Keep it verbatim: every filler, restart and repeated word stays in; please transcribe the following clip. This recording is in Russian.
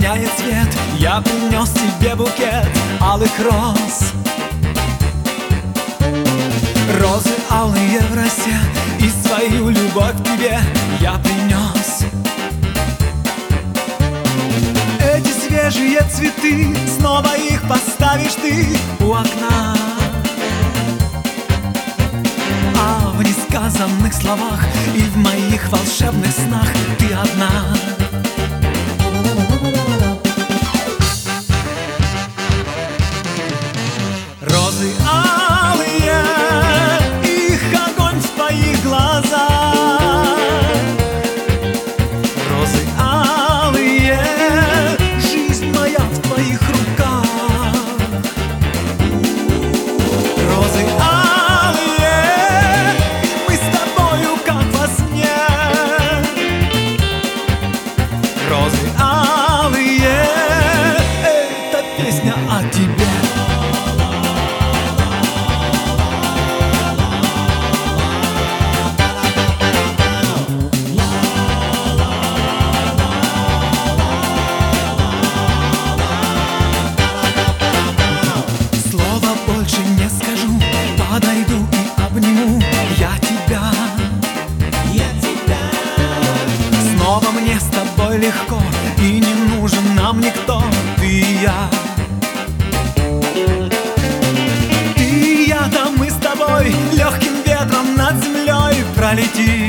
меняет цвет. Я принес тебе букет алых роз. Розы алые в росе, и свою любовь к тебе я принес. Эти свежие цветы, снова их поставишь ты у окна. А в несказанных словах и в моих волшебных снах ты одна. Розы алые, их огонь в твоих глазах. Розы алые, жизнь моя в твоих руках. Розы алые, мы с тобою как во сне. Розы алые, это песня о тебе. Подойду и обниму я тебя. Я тебя. Снова мне с тобой легко, и не нужен нам никто, ты и я. Ты и я, да мы с тобой легким ветром над землей пролетим.